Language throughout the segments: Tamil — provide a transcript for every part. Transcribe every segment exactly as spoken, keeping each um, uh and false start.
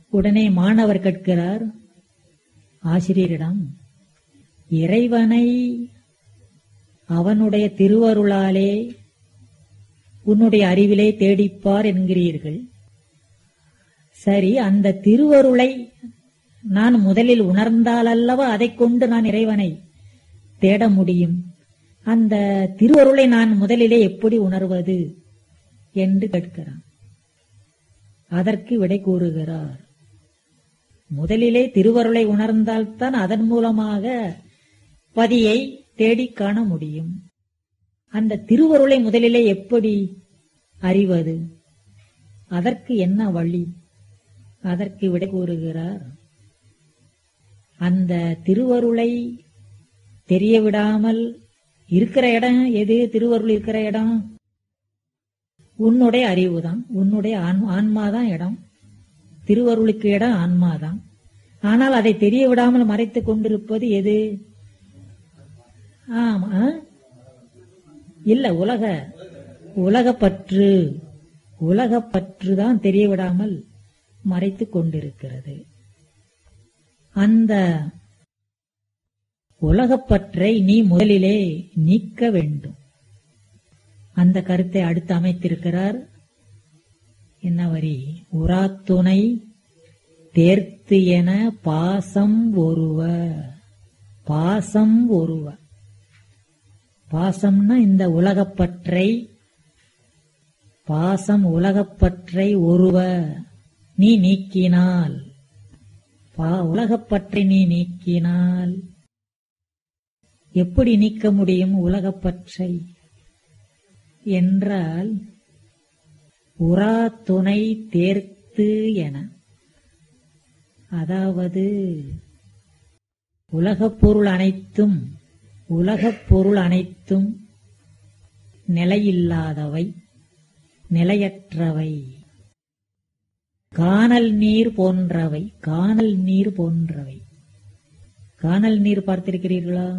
உடனே மாணவர் கேட்கிறார் ஆசிரியரிடம், இறைவனை அவனுடைய திருவருளாலே உன்னுடைய அறிவிலே தேடிப்பார் என்கிறீர்கள். சரி, அந்த திருவருளை நான் முதலில் உணர்ந்தால் அல்லவா அதை கொண்டு நான் இறைவனை தேட முடியும். அந்த திருவருளை நான் முதலிலே எப்படி உணர்வது என்று கேட்கிறான். அதற்கு விடை கூறுகிறார், முதலிலே திருவருளை உணர்ந்தால்தான் அதன் மூலமாக பதியை தேடிக் காண முடியும். அந்த திருவருளை முதலிலே எப்படி அறிவது? அதற்கு என்ன வழி? அதற்கு விடை கூறுகிறார், அந்த திருவருளை தெரிய விடாமல் இருக்கிற இடம் எது? திருவருள் இருக்கிற இடம் உன்னுடைய அறிவுதான், உன்னுடைய ஆன்மாதான் இடம். திருவருளுக்கு இடம் ஆன்மாதான். ஆனால் அதை தெரிய விடாமல் மறைத்துக் கொண்டிருப்பது எது? ஆமா, இல்ல, உலக உலகப்பற்று. உலகப்பற்றுதான் தெரிய விடாமல் மறைத்துக் கொண்டிருக்கிறது. அந்த உலகப்பற்றை நீ முதலிலே நீக்க வேண்டும். அந்த கருத்தை அடுத்து அமைத்திருக்கிறார். என்ன வரி? உராத்துணை தேர்த்து என பாசம் ஒருவ. பாசம் ஒருவ. பாசம்னா இந்த உலகப்பற்றை, பாசம் உலகப்பற்றை ஒருவ நீ நீக்கினால், உலகப்பற்றை நீ நீக்கினால் எப்படி நீக்க முடியும் உலகப்பற்றை என்றால், உரா துணை தேர்த்து என, அதாவது உலகப் பொருள் அனைத்தும் உலகப் பொருள் அனைத்தும் நிலையில்லாதவை, நிலையற்றவை, கானல் நீர் போன்றவை. கானல் நீர் போன்றவை. கானல் நீர் பார்த்திருக்கிறீர்களா?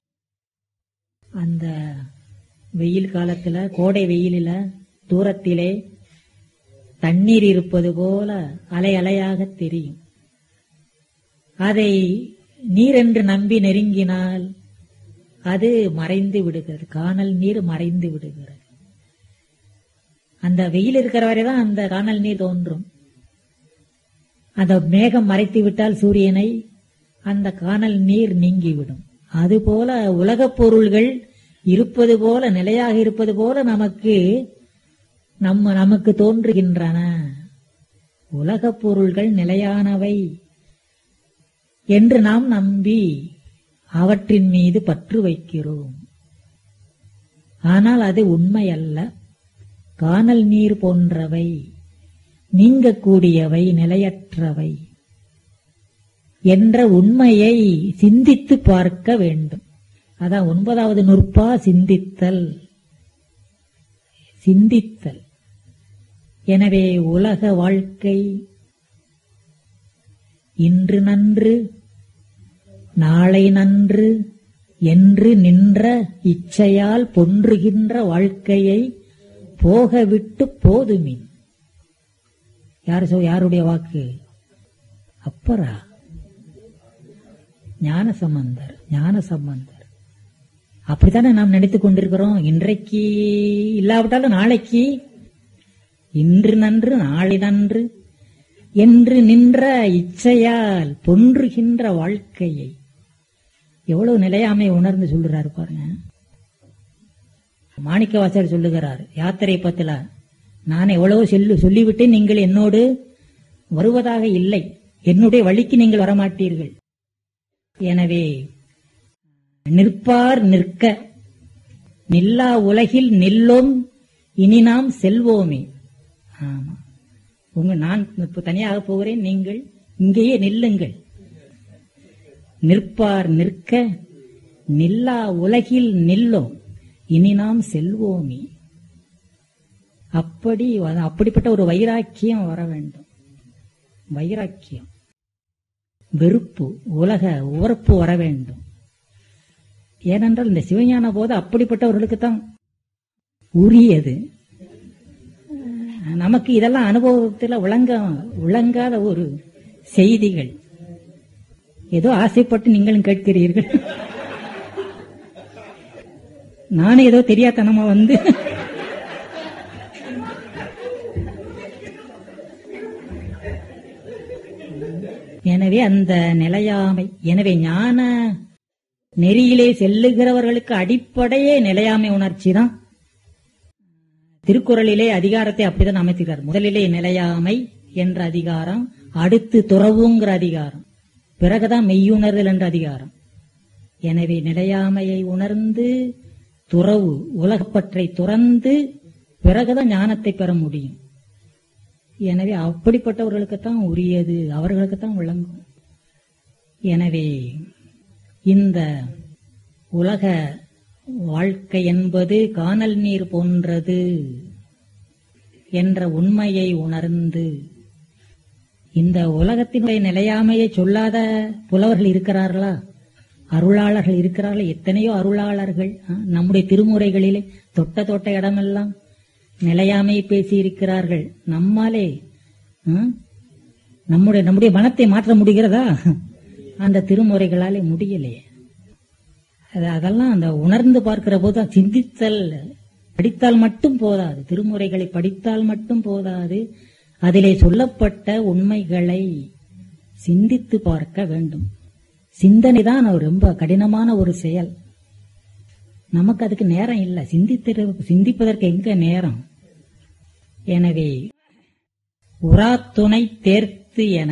அந்த வெயில் காலத்துல, கோடை வெயிலில தூரத்திலே தண்ணீர் இருப்பது போல அலை அலையாக தெரியும். அதை நீர் என்று நம்பி நெருங்கினால் அது மறைந்து விடுகிறது. கானல் நீர் மறைந்து விடுகிறது. அந்த வெயில் இருக்கிற வரைதான் அந்த கானல் நீர் தோன்றும். அந்த மேகம் மறைத்து விட்டால் சூரியனை, அந்த கானல் நீர் நீங்கிவிடும். அதுபோல உலகப் பொருள்கள் இருப்பது போல, நிலையாக இருப்பது போல நமக்கு நம்ம நமக்கு தோன்றுகின்றன. உலகப் பொருள்கள் நிலையானவை என்று நாம் நம்பி அவற்றின் மீது பற்று வைக்கிறோம். ஆனால் அது உண்மை அல்ல. கானல் நீர் போன்றவை, நீங்கக்கூடியவை, நிலையற்றவை என்ற உண்மையை சிந்தித்து பார்க்க வேண்டும். அதான் ஒன்பதாவது நூற்பா, சிந்தித்தல். சிந்தித்தல். எனவே உலக வாழ்க்கை இன்று நன்று நாளை நன்று என்று நின்ற இச்சையால் பொன்றுகின்ற வாழ்க்கையை போகவிட்டு போதுமின். யார் யாருடைய வாக்கு? அப்பரா, ஞான சம்பந்தர். ஞான சம்பந்தர் அப்படித்தானே நாம் நினைத்துக் கொண்டிருக்கிறோம். இன்றைக்கு இல்லாவிட்டாலும் நாளைக்கு, இன்று நன்று நாளை நன்று என்று நின்ற இச்சையால் பொன்றுகின்ற வாழ்க்கையை எவ்வளவு நிலையாமை உணர்ந்து சொல்லுறாரு பாருங்க. மாணிக்கவாசகர் சொல்லுகிறார் யாத்திரை பத்தில, நான் எவ்வளவு சொல்லு சொல்லிவிட்டு நீங்கள் என்னோடு வருவதாக இல்லை, என்னுடைய வழிக்கு நீங்கள் வரமாட்டீர்கள். எனவே நிற்பார் நிற்க, நில்லா உலகில் நில்லோம் இனி நாம் செல்வோமே. ஆமா, உங்க நான் தனியாக போகிறேன், நீங்கள் இங்கேயே நில்லுங்கள். நிற்பார் நிற்க, நில்லா உலகில் நில்லோம் இனி நாம் செல்வோமே. அப்படி அப்படிப்பட்ட ஒரு வைராக்கியம் வர வேண்டும். வைராக்கியம், வெறுப்பு, உலக உவர்ப்பு வர வேண்டும். ஏனென்றால் இந்த சிவஞான போது அப்படிப்பட்டவர்களுக்கு தான் உரியது. நமக்கு இதெல்லாம் அனுபவத்தில் விளங்க விளங்காத ஒரு செய்திகள். ஏதோ ஆசைப்பட்டு நீங்களும் கேட்கிறீர்கள். நானே ஏதோ தெரியாதனமா வந்து எனவே அந்த நிலையாமை. எனவே ஞான நெறியிலே செல்லுகிறவர்களுக்கு அடிப்படையே நிலையாமை உணர்ச்சி தான். திருக்குறளிலே அதிகாரத்தை அப்படிதான் அமைத்துகிறார். முதலிலே நிலையாமை என்ற அதிகாரம், அடுத்து துறவுங்கிற அதிகாரம், பிறகுதான் மெய்யுணர்தல் என்ற அதிகாரம். எனவே நிலையாமையை உணர்ந்து துறவு உலகப்பற்றை துறந்து பிறகுதான் ஞானத்தை பெற முடியும். எனவே அப்படிப்பட்டவர்களுக்குத்தான் உரியது, அவர்களுக்குத்தான் விளங்கும். எனவே இந்த உலக வாழ்க்கை என்பது கானல் நீர் போன்றது என்ற உண்மையை உணர்ந்து, இந்த உலகத்தினுடைய நிலையாமையை சொல்லாத புலவர்கள் இருக்கிறார்களா? அருளாளர்கள் இருக்கிறார்கள். எத்தனையோ அருளாளர்கள் நம்முடைய திருமுறைகளிலே தொட்ட தொட்ட இடமெல்லாம் நிலையாமையை பேசி இருக்கிறார்கள். நம்மாலே நம்முடைய நம்முடைய மனத்தை மாற்ற முடிகிறதா? அந்த திருமுறைகளாலே முடியலையே. அதெல்லாம் அந்த உணர்ந்து பார்க்கிற போது சிந்தித்தல். படித்தால் மட்டும் போதாது, திருமுறைகளை படித்தால் மட்டும் போதாது, அதிலே சொல்லப்பட்ட உண்மைகளை சிந்தித்து பார்க்க வேண்டும். சிந்தனை தான் ரொம்ப கடினமான ஒரு செயல். நமக்கு அதுக்கு நேரம் இல்லை. சிந்தித்து சிந்திப்பதற்கு எங்க நேரம்? எனவே உரா துணை தேர்த்து என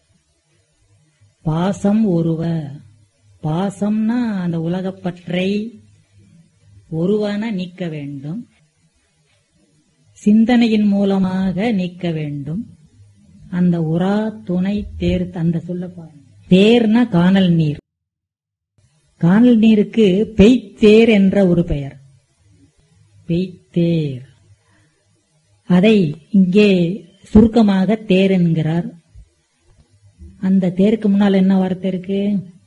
பாசம் ஒருவ. பாசம்னா அந்த உலகப்பற்றை ஒருவன நீக்க வேண்டும், சிந்தனையின் மூலமாக நீக்க வேண்டும். அந்த உரா துணை தேர் அந்த சொல்ல தேர்னா கானல் நீர். கானல் நீருக்கு பெய்த்தேர் என்ற ஒரு பெயர். பெய்த்தேர் அதை இங்கே சுருக்கமாக தேர் என்கிறார். அந்த தேருக்கு முன்னால் என்ன வார்த்தை இருக்கு?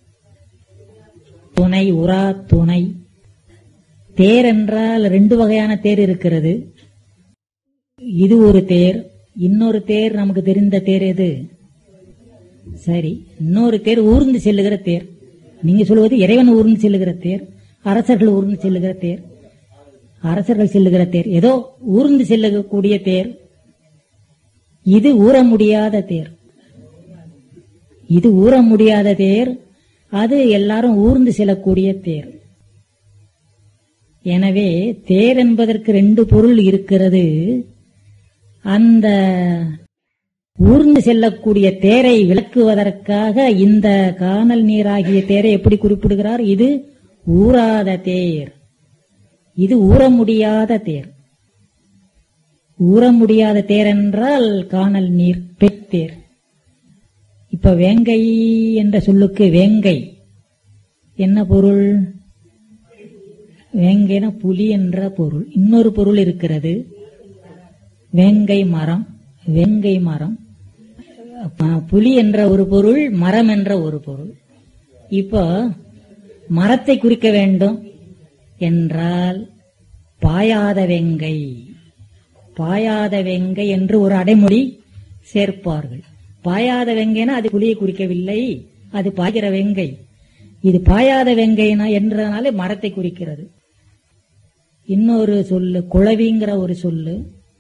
துணை, உரா துணை. தேர் என்றால் ரெண்டு வகையான தேர் இருக்கிறது. இது ஒரு தேர், இன்னொரு தேர் நமக்கு தெரிந்த தேர் எது? சரி, இன்னொரு தேர் ஊர்ந்து செல்லுகிற தேர். நீங்க சொல்லுவது இறைவன் ஊர்ந்து செல்லுகிற தேர், அரசர்கள் ஊர்ந்து செல்லுகிற தேர். அரசர்கள் செல்லுகிற தேர் ஏதோ ஊர்ந்து செல்லக்கூடிய தேர். இது ஊற முடியாத தேர். இது ஊற முடியாத தேர், அது எல்லாரும் ஊர்ந்து செல்லக்கூடிய தேர். எனவே தேர் என்பதற்கு ரெண்டு பொருள் இருக்கிறது. அந்த ஊர்ந்து செல்லக்கூடிய தேரை விளக்குவதற்காக இந்த கானல் நீராகிய தேரை எப்படி குறிப்பிடுகிறார்? இது ஊறாத தேர், இது ஊற முடியாத தேர். ஊற முடியாத தேர் என்றால் கானல் நீர் பெத்தேர். இப்ப வேங்கை என்ற சொல்லுக்கு வேங்கை என்ன பொருள்? வேங்கைனா புலி என்ற பொருள். இன்னொரு பொருள் இருக்கிறது, வேங்கை மரம். வேங்கை மரம், புலி என்ற ஒரு பொருள், மரம் என்ற ஒரு பொருள். இப்போ மரத்தை குறிக்க வேண்டும் என்றால் பாயாத வெங்கை, பாயாத வெங்கை என்று ஒரு அடைமொழி சேர்ப்பார்கள். பாயாத வெங்கைனா அது புலியை குறிக்கவில்லை, அது பாய்கிற வெங்கை. இது பாயாத வெங்கைனா என்றனாலே மரத்தை குறிக்கிறது. இன்னொரு சொல்லு குளவிங்கிற ஒரு சொல்லு.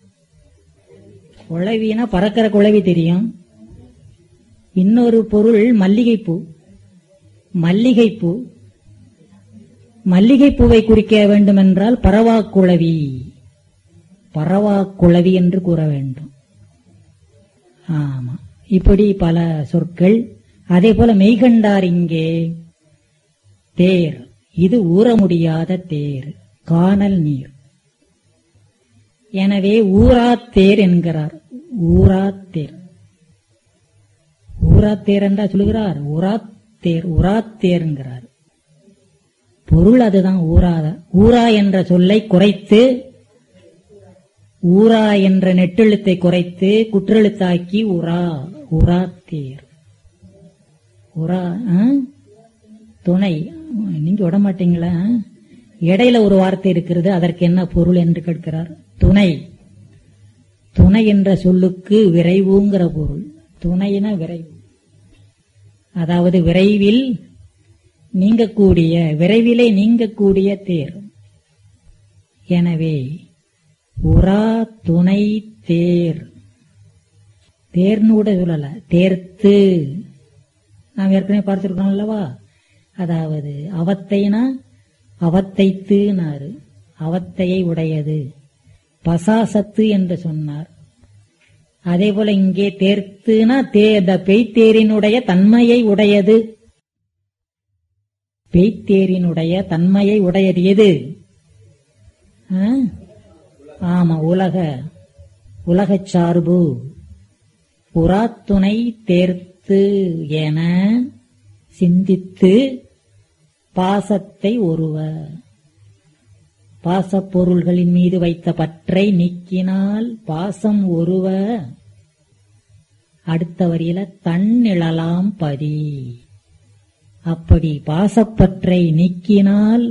குளவினா பறக்கிற குளவி தெரியும். இன்னொரு பொருள் மல்லிகைப்பூ. மல்லிகைப்பூ மல்லிகைப்பூவை குறிக்க வேண்டும் என்றால் பரவாக்குளவி, பரவாக்குளவி என்று கூற வேண்டும். ஆமா, இப்படி பல சொற்கள். அதே போல மெய்கண்டார் இங்கே தேர், இது ஊற முடியாத தேர், கானல் நீர். எனவே ஊராத்தேர் என்கிறார். ஊராத்தேர், ஊராத்தேர் என்றா சொல்லுகிறார். உராத்தேர், உராத்தேர் என்கிறார். பொருள் அதுதான், ஊராத. ஊரா என்ற சொல்லை குறைத்து, ஊரா என்ற நெட்டெழுத்தை குறைத்து குற்றெழுத்தாக்கி உரா, உராத்தேர். உரா துணை. நீங்க விட மாட்டீங்களா? இடையில ஒரு வார்த்தை இருக்கிறது, அதற்கு என்ன பொருள் என்று கேட்கிறார். துணை. துணை என்ற சொல்லுக்கு விரைவுங்கிற பொருள். துணைனா விரைவு. அதாவது விரைவில் நீங்கக்கூடிய, விரைவிலே நீங்கக்கூடிய தேர். எனவே உரா துணை தேர், தேர்னு கூட சொல்லல, தேர்த்து. நாம் ஏற்கனவே பார்த்திருக்கோம் அல்லவா? அதாவது அவத்தைனா அவத்தைத்துனாரு, அவத்தையை உடையது. பசாசத்து என்று சொன்னார். அதே போல இங்கே தேர்த்துனா பெய்த்தேரினுடைய தன்மையை உடையது. பெய்த்தேரினுடைய தன்மையை உடையது எது? ஆமா, உலக உலகச் சார்பு. புறாத்துணை தேர்த்து என சிந்தித்து பாசத்தை ஒருவ, பாசப்பொருள்களின் மீது வைத்த பற்றை நீக்கினால் பாசம் ஒருவ. அடுத்த வரியில தன்னிழலாம் பதி. அப்படி பாசப்பற்றை நீக்கினால்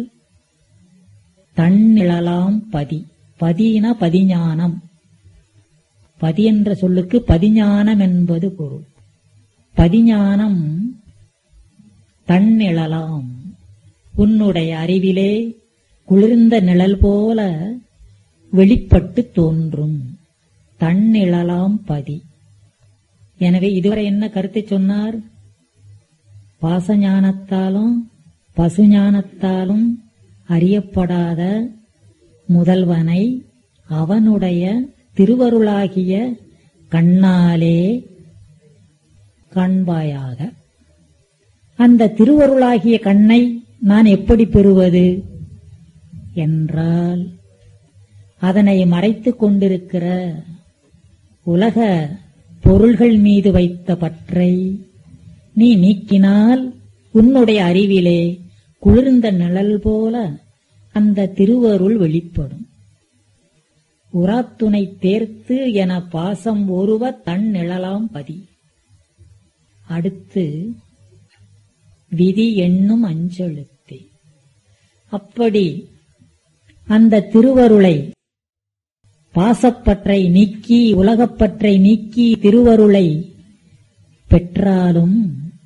தன்னிழலாம் பதி. பதினா பதிஞானம். பதி என்ற சொல்லுக்கு பதிஞானம் என்பது பொருள். பதிஞானம் தன்னிழலாம், உன்னுடைய அறிவிலே குளிர்ந்த நிழல் போல வெளிப்பட்டு தோன்றும். தன்னிழலாம் பதி. எனவே இதுவரை என்ன கருத்தை சொன்னார்? பாசஞானத்தாலும் பசுஞானத்தாலும் அறியப்படாத முதல்வனை அவனுடைய திருவருளாகிய கண்ணாலே காண்பாயாக. அந்த திருவருளாகிய கண்ணை நான் எப்படி பெறுவது என்றால், அதனை மறைத்துக் கொண்டிருக்கிற உலக பொருள்கள் மீது வைத்த பற்றை நீ நீக்கினால் உன்னுடைய அறிவிலே குளிர்ந்த நிழல் போல அந்த திருவருள் வெளிப்படும். உராத்துணை தேர்த்து என பாசம் ஒருவ தன் நிழலாம் பதி. அடுத்து விதி எண்ணும் அஞ்செழுத்தே. அப்படி அந்த திருவருளை, பாசப்பற்றை நீக்கி உலகப்பற்றை நீக்கி திருவருளை பெற்றாலும்,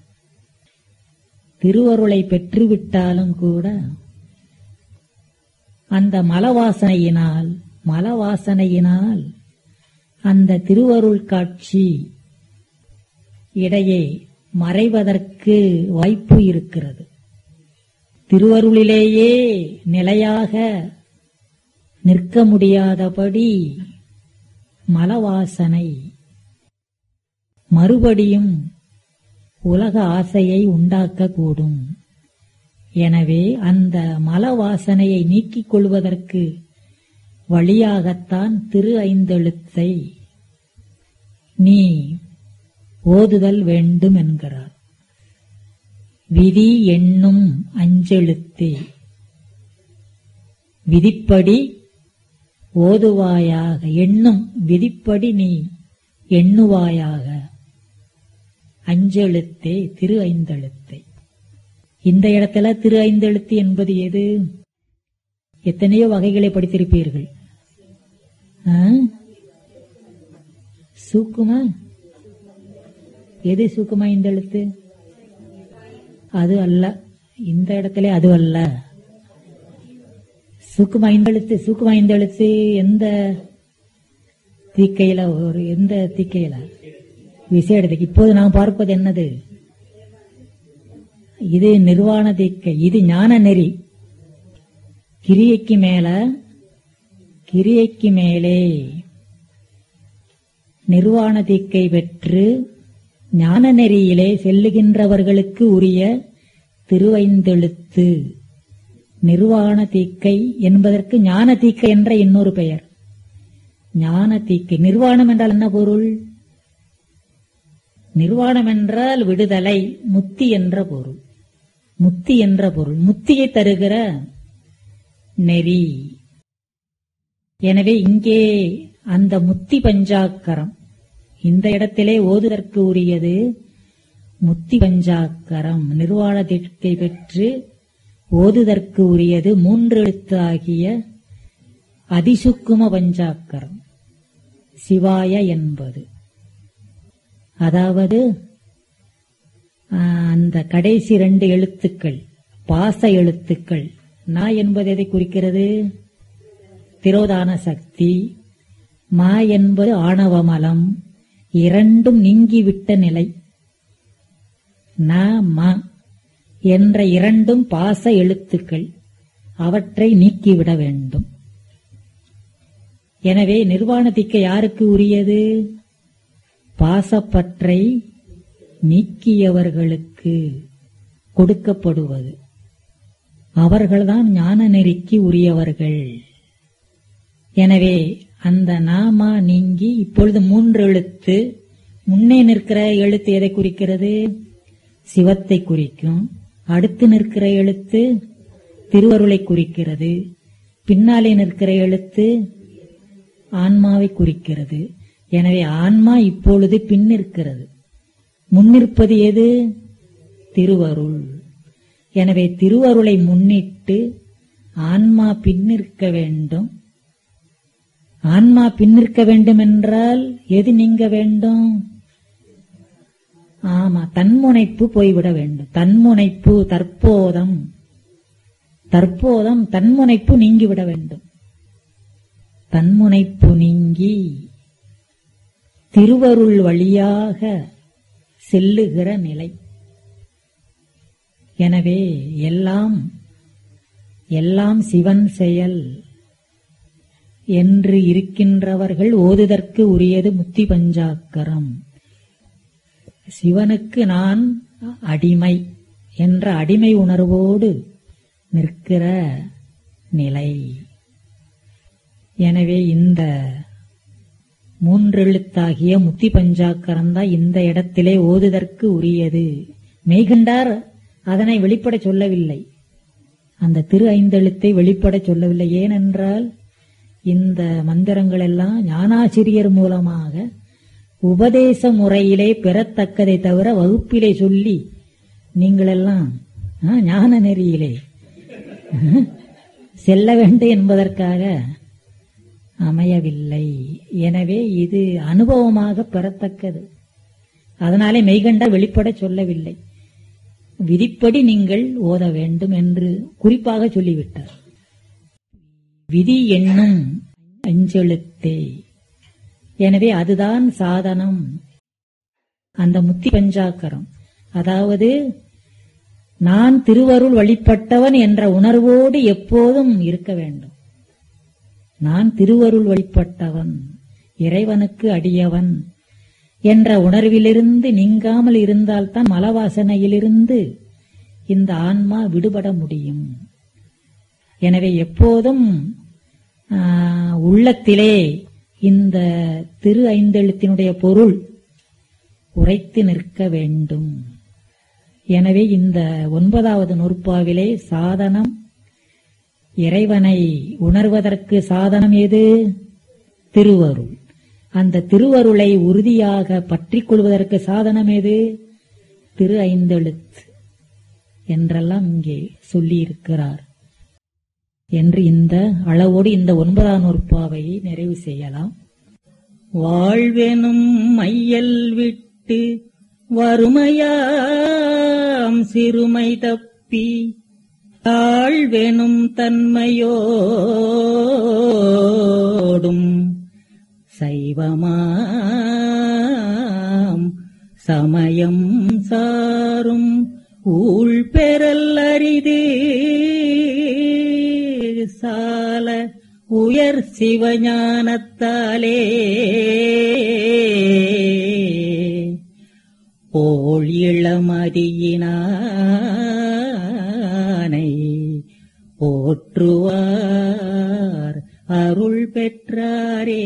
திருவருளை பெற்றுவிட்டாலும் கூட அந்த மலவாசனையினால் மலவாசனையினால் அந்த திருவருள் காட்சி இடையே மறைவதற்கு வாய்ப்பு இருக்கிறது. திருவருளிலேயே நிலையாக நிற்க முடியாதபடி மலவாசனை மறுபடியும் உலக ஆசையை உண்டாக்கக்கூடும். எனவே அந்த மலவாசனையை நீக்கிக் கொள்வதற்கு வழியாகத்தான் திரு ஐந்தெழுத்தை நீ ஓதுதல் வேண்டும் என்கிறார். விதி எண்ணும் அஞ்செழுத்தே. விதிப்படி ஓதுவாயாக, எண்ணும் விதிப்படி நீ எண்ணுவாயாக. அஞ்செழுத்தே திரு ஐந்தெழுத்தை. இந்த இடத்துல திரு ஐந்தெழுத்து என்பது எது? எத்தனையோ வகைகளை படித்திருப்பீர்கள். சூக்குமா? எது சூக்குமா ஐந்தெழுத்து? அது அல்ல. இந்த இடத்துல அது அல்ல. சூக்குமா ஐந்தெழுத்து, சூக்குமா ஐந்தெழுத்து எந்த தீக்கையில, ஒரு எந்த தீக்கையில விசேடத்துக்கு இப்போது நாம் பார்ப்பது என்னது? இது நிர்வாண தீக்கை, இது ஞான நெறி. கிரியைக்கு மேல, கிரியைக்கு மேலே நிர்வாண தீக்கை பெற்று ஞான நெறியிலே செல்லுகின்றவர்களுக்கு உரிய திருவைந்தெழுத்து. நிர்வாண தீக்கை என்பதற்கு ஞான தீக்கை என்ற இன்னொரு பெயர். ஞான தீக்கை. நிர்வாணம் என்றால் என்ன பொருள்? நிர்வாணம் என்றால் விடுதலை, முத்தி என்ற பொருள். முத்தி என்ற பொருள், முத்தியை தருகிற நெறி. எனவே இங்கே அந்த முத்தி பஞ்சாக்கரம் இந்த இடத்திலே ஓதுதற்கு உரியது முத்தி பஞ்சாக்கரம். நிர்வாண தீட்சை பெற்று ஓதுதற்கு உரியது மூன்று எழுத்து ஆகிய அதிசுக்கும பஞ்சாக்கரம் சிவாய என்பது. அதாவது அந்த கடைசி ரெண்டு எழுத்துக்கள் பாச எழுத்துக்கள். நா என்பது எதை குறிக்கிறது? திரோதான சக்தி. மா என்பது ஆணவமலம். இரண்டும் நீங்கிவிட்ட நிலை. ந ம என்ற இரண்டும் பாச எழுத்துக்கள். அவற்றை நீக்கிவிட வேண்டும். எனவே நிர்வாணதிக்க யாருக்கு உரியது? பாசப்பற்றை நீக்கியவர்களுக்கு கொடுக்கப்படுவது. அவர்கள்தான் ஞான நெறிக்கு உரியவர்கள். எனவே அந்த நாமா நீங்கி இப்பொழுது மூன்று எழுத்து. முன்னே நிற்கிற எழுத்து எதை குறிக்கிறது? சிவத்தை குறிக்கும். அடுத்து நிற்கிற எழுத்து திருவருளை குறிக்கிறது. பின்னாலே நிற்கிற எழுத்து ஆன்மாவை குறிக்கிறது. எனவே ஆன்மா இப்பொழுது பின்னிருக்கிறது. முன்னிருப்பது எது? திருவருள். எனவே திருவருளை முன்னிட்டு ஆன்மா பின்னிற்க வேண்டும். ஆன்மா பின்னிற்க வேண்டும் என்றால் எது நீங்க வேண்டும்? ஆமா, தன்முனைப்பு போய்விட வேண்டும். தன்முனைப்பு, தற்போதம் தற்போதம் தன்முனைப்பு நீங்கிவிட வேண்டும். தன்முனைப்பு நீங்கி திருவருள் வழியாக செல்லுகிற நிலை. எனவே எல்லாம் எல்லாம் சிவன் செயல் என்று இருக்கின்றவர்கள் ஓதுதற்கு உரியது முத்தி பஞ்சாக்கரம். சிவனுக்கு நான் அடிமை என்ற அடிமை உணர்வோடு நிற்கிற நிலை. எனவே இந்த மூன்றெழுத்தாகிய முத்தி பஞ்சாக்கரம் தான் இந்த இடத்திலே ஓதுதற்கு உரியது. மெய்கண்டார் அதனை வெளிப்பட சொல்லவில்லை. அந்த திரு ஐந்தெழுத்தை வெளிப்பட சொல்லவில்லை. ஏனென்றால் இந்த மந்திரங்கள் எல்லாம் ஞானாசிரியர் மூலமாக உபதேச முறையிலே பெறத்தக்கதை தவிர வகுப்பிலே சொல்லி நீங்களெல்லாம் ஞான நெறியிலே செல்ல வேண்டும் என்பதற்காக அமையவில்லை. எனவே இது அனுபவமாக பெறத்தக்கது. அதனாலே மெய்கண்டார் வெளிப்பட சொல்லவில்லை. விதிப்படி நீங்கள் ஓத வேண்டும் என்று குறிப்பாக சொல்லிவிட்டார். விதி என்னும் அஞ்செழுத்தே. எனவே அதுதான் சாதனம். அந்த முத்தி பஞ்சாக்கரம், அதாவது நான் திருவருள் வழிபட்டவன் என்ற உணர்வோடு எப்போதும் இருக்க வேண்டும். நான் திருவருள் வழிபட்டவன், இறைவனுக்கு அடியவன் என்ற உணர்விலிருந்து நீங்காமல் இருந்தால்தான் மலவாசனையிலிருந்து இந்த ஆன்மா விடுபட முடியும். எனவே எப்போதும் உள்ளத்திலே இந்த திரு ஐந்தெழுத்தினுடைய பொருள் உரைத்து நிற்க வேண்டும். எனவே இந்த ஒன்பதாவது நூற்பாவிலே சாதனம், இறைவனை உணர்வதற்கு சாதனம் எது? திருவருள். அந்த திருவருளை உறுதியாக பற்றிக் கொள்வதற்கு சாதனம் எது? திரு ஐந்தெழுத்து என்றெல்லாம் இங்கே சொல்லியிருக்கிறார் என்று இந்த அளவோடு இந்த ஒன்பதாம் நூற்பாவையை நிறைவு செய்யலாம். வாழ்வெனும் மையல் விட்டு வறுமையாம் சிறுமை தப்பி தாழ்வெனும் தன்மையோடும் சைவமாம் சமயம் சாரும் ஊழ் பெறல் அரிது சால உயர் சிவஞானத்தாலே போல் இளமதியினானை போற்றுவார் அருள் பெற்றாரே.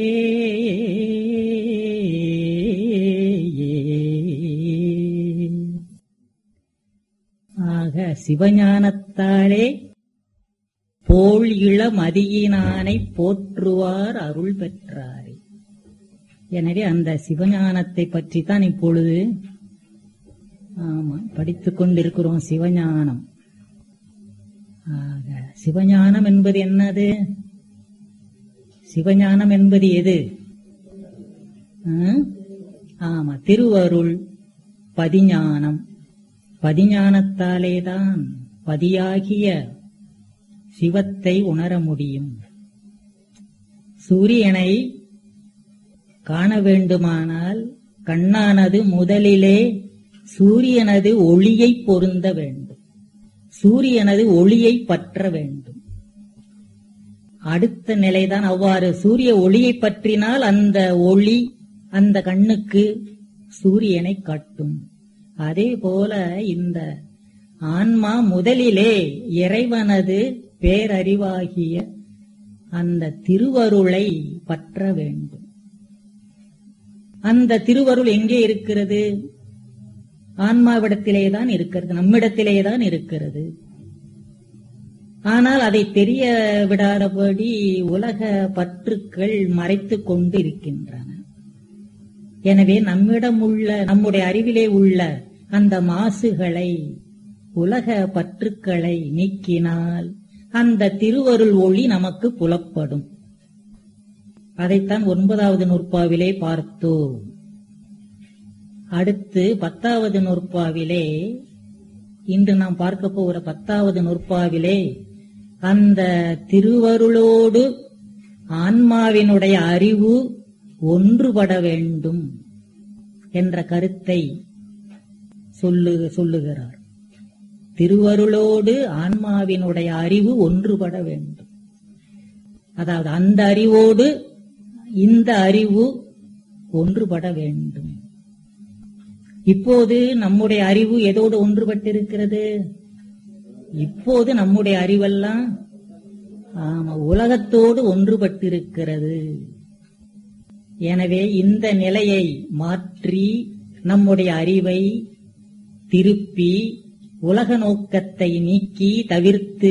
ஆக சிவஞானத்தாலே போல் இளமதியினானை போற்றுவார் அருள் பெற்றாரே. எனவே அந்த சிவஞானத்தை பற்றி தான் இப்பொழுது ஆமா படித்துக் கொண்டிருக்கிறோம். சிவஞானம். ஆக சிவஞானம் என்பது என்னது? சிவஞானம் என்பது எது? ஆமா, திருவருள் பதிஞானம். பதிஞானத்தாலேதான் பதியாகிய சிவத்தை உணர முடியும். சூரியனை காண வேண்டுமானால் கண்ணானது முதலிலே சூரியனது ஒளியை பொருந்த வேண்டும், சூரியனது ஒளியை பற்ற வேண்டும். அடுத்த நிலைதான் அவ்வாறு சூரிய ஒளியை பற்றினால் அந்த ஒளி அந்த கண்ணுக்கு சூரியனை காட்டும். அதே போல இந்த ஆன்மா முதலிலே இறைவனது பேரறிவாகிய அந்த திருவருளை பற்ற வேண்டும். அந்த திருவருள் எங்கே இருக்கிறது? ஆன்மாவிடத்திலேதான் இருக்கிறது, நம்மிடத்திலேதான் இருக்கிறது. ஆனால் அதை தெரிய விடாதபடி உலக பற்றுக்கள் மறைத்துக் கொண்டு இருக்கின்றன. எனவே நம்மிடம் உள்ள நம்முடைய அறிவிலே உள்ள அந்த மாசுகளை உலக பற்றுக்களை நீக்கினால் அந்த திருவருள் ஒளி நமக்கு புலப்படும். அதைத்தான் ஒன்பதாவது நூற்பாவிலே பார்த்தோம். அடுத்து பத்தாவது நூற்பாவிலே, இன்று நாம் பார்க்க போகிற பத்தாவது நூற்பாவிலே அந்த திருவருளோடு ஆன்மாவினுடைய அறிவு ஒன்றுபட வேண்டும் என்ற கருத்தை சொல்லு சொல்லுகிறார். திருவருளோடு ஆன்மாவினுடைய அறிவு ஒன்றுபட வேண்டும். அதாவது அந்த அறிவோடு இந்த அறிவு ஒன்றுபட வேண்டும். இப்போது நம்முடைய அறிவு எதோடு ஒன்றுபட்டிருக்கிறது? இப்போது நம்முடைய அறிவெல்லாம் ஆமா உலகத்தோடு ஒன்றுபட்டிருக்கிறது. எனவே இந்த நிலையை மாற்றி நம்முடைய அறிவை திருப்பி உலக நோக்கத்தை நீக்கி தவிர்த்து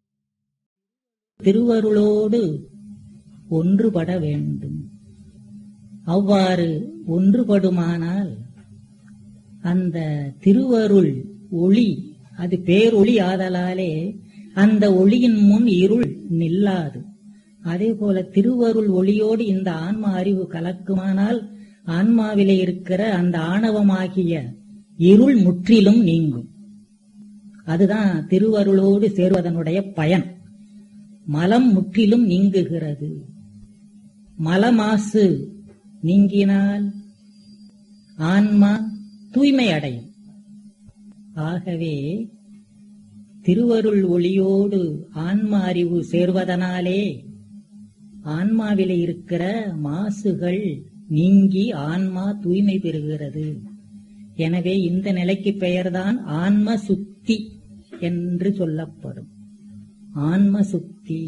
திருவருளோடு ஒன்றுபட வேண்டும். அவ்வாறு ஒன்றுபடுமானால் அந்த திருவருள் ஒளி, அது பேரொளி ஆதலாலே அந்த ஒளியின் முன் இருள் நில்லாது. அதே போல திருவருள் ஒளியோடு இந்த ஆன்மா அறிவு கலக்குமானால் ஆன்மாவிலே இருக்கிற அந்த ஆணவமாகிய இருள் முற்றிலும் நீங்கும். அதுதான் திருவருளோடு சேர்வதனுடைய பயன். மலம் முற்றிலும் நீங்குகிறது. மலமாசு நீங்கினால் ஆன்மா தூய்மை அடையும். ஆகவே திருவருள் ஒளியோடு ஆன்மா அறிவு சேர்வதனாலே ஆன்மாவிலே இருக்கிற மாசுகள் நீங்கி ஆன்மா தூய்மை பெறுகிறது. எனவே இந்த நிலைக்கு பெயர்தான் ஆன்ம சுத்தி என்று சொல்லப்படும். ஆன்ம சுத்தி.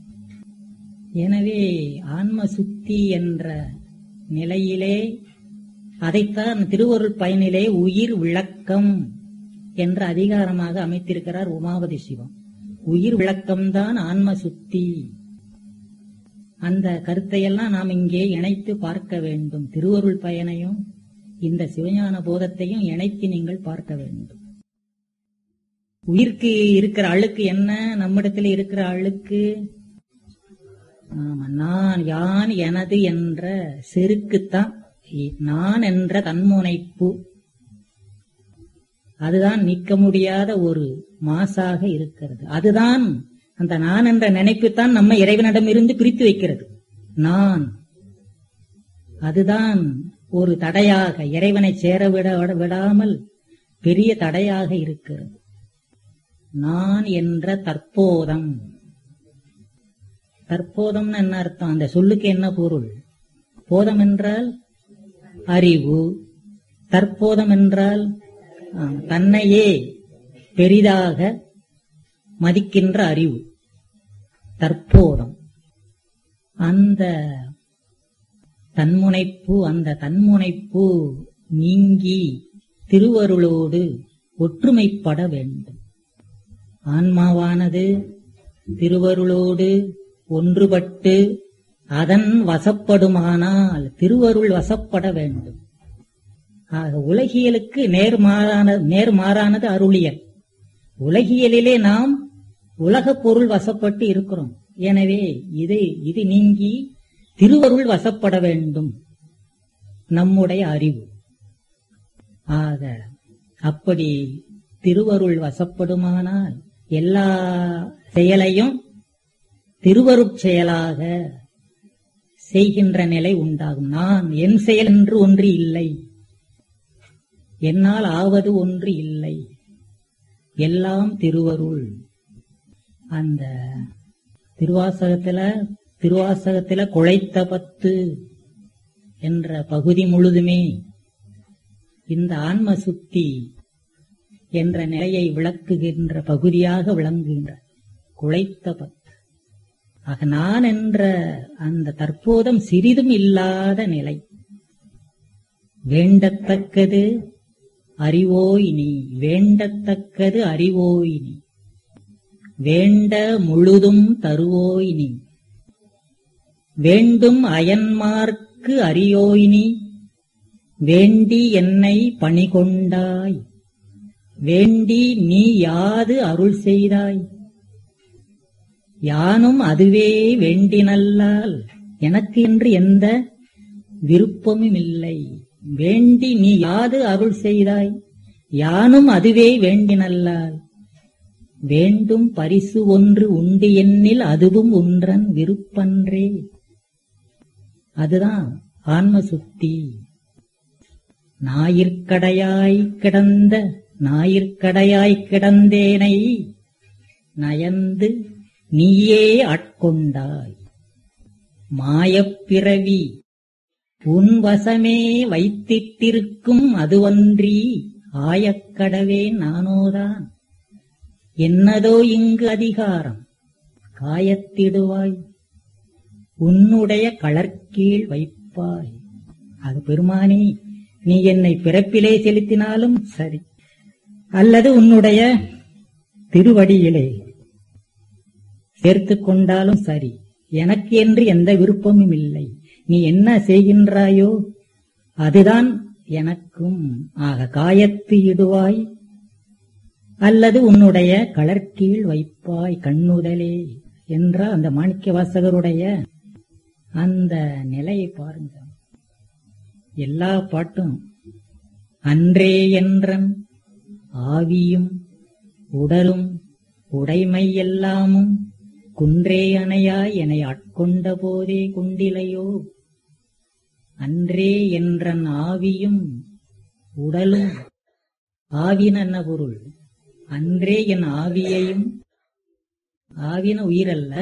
எனவே ஆன்ம சுத்தி என்ற நிலையிலே அதைத்தான் திருவருள் பயனிலே உயிர் விளக்கம் என்ற அதிகாரமாக அமைத்திருக்கிறார் உமாபதி சிவம். உயிர் விளக்கம்தான் ஆன்ம சுத்தி. அந்த கருத்தையெல்லாம் நாம் இங்கே இணைத்து பார்க்க வேண்டும். திருவருள் பயனையும் இந்த சிவஞான போதத்தையும் இணைத்து நீங்கள் பார்க்க வேண்டும். உயிர்க்கு இருக்கிற அழுக்கு என்ன? நம்மிடத்தில் இருக்கிற அழுக்கு ஆமா நான் யான் எனது என்ற செருக்குத்தான். நான் என்ற தன்முனைப்பு, அதுதான் நீக்க முடியாத ஒரு மாசாக இருக்கிறது. அதுதான் அந்த நான் என்ற நினைப்புத்தான் நம்ம இறைவனிடம் இருந்து பிரித்து வைக்கிறது. நான் அதுதான் ஒரு தடையாக, இறைவனை சேர விட விடாமல் பெரிய தடையாக இருக்கிறது. நான் என்ற தற்போதம். தற்போதம்னு என்ன அர்த்தம்? அந்த சொல்லுக்கு என்ன பொருள்? போதம் என்றால் அறிவு, தற்போதம் என்றால் தன்னையே பெரிதாக மதிக்கின்ற அறிவு, தற்போதம். அந்த தன்முனைப்பு, அந்த தன்முனைப்பு நீங்கி திருவருளோடு ஒற்றுமைப்பட வேண்டும். ஆன்மாவானது திருவருளோடு ஒன்றுபட்டு அதன் வசப்படுமானால் திருவருள் வசப்பட வேண்டும். ஆக உலகியலுக்கு நேர்மாறான நேர்மாறானது அருளியல். உலகியலிலே நாம் உலக பொருள் வசப்பட்டு இருக்கிறோம். எனவே இது இது நீங்கி திருவருள் வசப்பட வேண்டும் நம்முடைய அறிவு. ஆக அப்படி திருவருள் வசப்படுமானால் எல்லா செயலையும் திருவருட் செயலாக செய்கின்ற நிலை உண்டாகும். நான் என் செயல் என்று ஒன்று இல்லை, என்னால் ஆவது ஒன்று இல்லை, எல்லாம் திருவருள். அந்த திருவாசகத்துல திருவாசகத்துல குழைத்த பத்து என்ற பகுதி முழுதுமே இந்த ஆன்ம சுத்தி என்ற நிலையை விளக்குகின்ற பகுதியாக விளங்குகின்ற குழைத்த பத்து. ஆக நான் என்ற அந்த தற்போதம் சிறிதும் இல்லாத நிலை. வேண்டத்தக்கது அறிவோய் நீ, வேண்டத்தக்கது அறிவோய் நீ, வேண்ட முழுதும் தருவோய் நீ, வேண்டும் அயன்மார்க்கு அறியோய் நீ, வேண்டி என்னை பணிகொண்டாய், வேண்டி நீ யாது அருள் செய்தாய், யானும் அதுவே வேண்டினல்லால் எனக்கு என்று எந்த விருப்பமும் இல்லை. வேண்டி நீ யாது அருள் செய்தாய், யானும் அதுவே வேண்டினல்லால் வேண்டும் பரிசு ஒன்று உண்டு என்னில் அதுவும் ஒன்றன் விருப்பன்றே. அதுதான் ஆன்ம சுத்தி. ஞாயிற்கடையாய் கிடந்த ஞாயிற்கடையாய் கிடந்தேனை நயந்து நீயே ஆட்கொண்டாய், மாயப்பிறவி உன் வசமே வைத்திட்டிருக்கும் அதுவன்றி ஆயக்கடவே நானோதான், என்னதோ இங்கு அதிகாரம் காயத்திடுவாய், உன்னுடைய களற்கீழ் வைப்பாய். அது பெருமானே, நீ என்னை பிறப்பிலே செலுத்தினாலும் சரி, அல்லது உன்னுடைய திருவடியிலே சேர்த்துக் கொண்டாலும் சரி, எனக்கு என்று எந்த விருப்பமும் இல்லை. நீ என்ன செய்கின்றாயோ அதுதான் எனக்கும். ஆக காயத்து இடுவாய் அல்லது உன்னுடைய களற்கீழ் வைப்பாய் கண்ணுதலே என்ற அந்த மாணிக்க வாசகருடைய அந்த நிலையை பாருங்க. எல்லா பாட்டும் அன்றே என்றன் ஆவியும் உடலும் உடைமை எல்லாமும் குன்றே அணையாய் என்னை ஆட்கொண்ட போதே குண்டிலையோ, அன்றே என்றன் ஆவியும் உடலும், ஆவின் என்ன பொருள்? அன்றே என் ஆவியையும், ஆவின உயிரல்ல,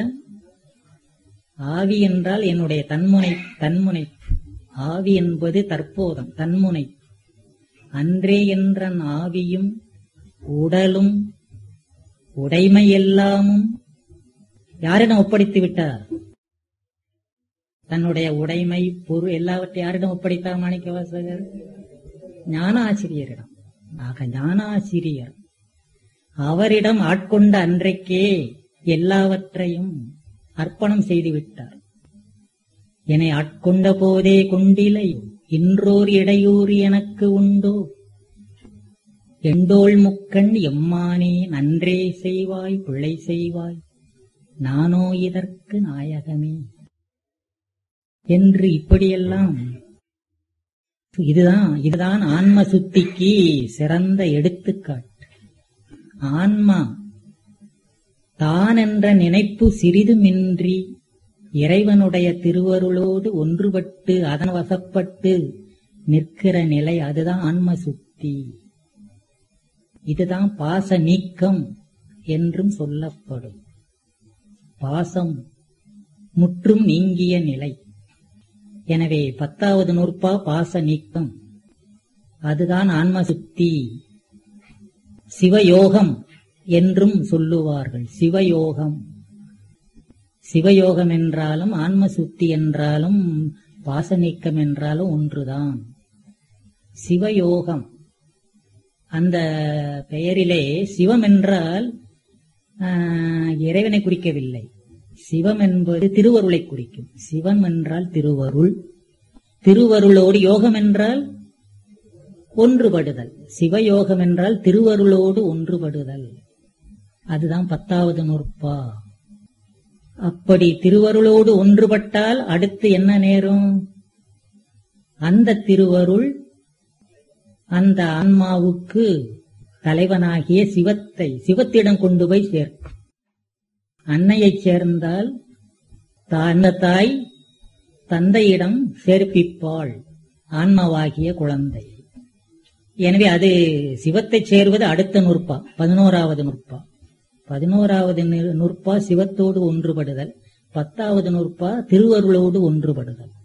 ஆவி என்றால் என்னுடைய தன்முனை தன்முனைப்பு, ஆவி என்பது தற்போதம் தன்முனைப்பு. அன்றே என்றன் ஆவியும் உடலும் உடைமை எல்லாமும் யாரிடம் ஒப்படைத்து விட்டார்? தன்னுடைய உடைமை பொருள் எல்லாவற்றை யாரிடம் ஒப்படைத்தார் மாணிக்க வாசகர்? ஞான ஆசிரியரிடம். ஆக ஞான ஆசிரியர் அவரிடம் ஆட்கொண்ட அன்றைக்கே எல்லாவற்றையும் அர்ப்பணம் செய்து விட்டார். என்னை ஆட்கொண்ட போதே கொண்டிலை இன்றோர் இடையூறு எனக்கு உண்டோ, எண்டோள் முக்கண் எம்மானே நன்றே செய்வாய் பிள்ளை செய்வாய் நானோ இதற்கு நாயகமே என்று இப்படியெல்லாம். இதுதான் இதுதான் ஆன்ம சுத்திக்கு சிறந்த எடுத்துக்காட்டு. ஆன்மா தான் என்ற நினைப்பு சிறிதுமின்றி இறைவனுடைய திருவருளோடு ஒன்றுபட்டு அதன் வசப்பட்டு நிற்கிற நிலை, அதுதான் ஆன்ம சுத்தி. இதுதான் பாச நீக்கம் என்றும் சொல்லப்படும். பாசம் முற்றும் நீங்கிய நிலை. எனவே பத்தாவது நூற்பா பாச நீக்கம், அதுதான் ஆன்ம சுத்தி. சிவயோகம் என்றும் சொல்லுவார்கள். சிவயோகம் சிவயோகம் என்றாலும் ஆன்ம சுத்தி என்றாலும் பாச நீக்கம் என்றாலும் ஒன்றுதான். சிவயோகம் அந்த பெயரிலே சிவம் என்றால் இறைவனை குறிக்கவில்லை. சிவம் என்பது திருவருளை குறிக்கும். சிவம் என்றால் திருவருள், திருவருளோடு யோகம் என்றால் ஒன்றுபடுதல். சிவயோகம் என்றால் திருவருளோடு ஒன்றுபடுதல். அதுதான் பத்தாவது நூற்பா. அப்படி திருவருளோடு ஒன்றுபட்டால் அடுத்து என்ன நேரும்? அந்த திருவருள் அந்த ஆன்மாவுக்கு தலைவனாகிய சிவத்தை சிவத்திடம் கொண்டு போய் சேர்க்கும். அன்னையைச் சேர்ந்தால் அந்த தாய் தந்தையிடம் சேர்ப்பிப்பாள் ஆன்மாவாகிய குழந்தை. எனவே அது சிவத்தை சேருவது அடுத்த நூற்பா, பதினோராவது நூற்பா. பதினோராவது நூற்பா சிவத்தோடு ஒன்றுபடுதல், பத்தாவது நூற்பா திருவருளோடு ஒன்றுபடுதல்.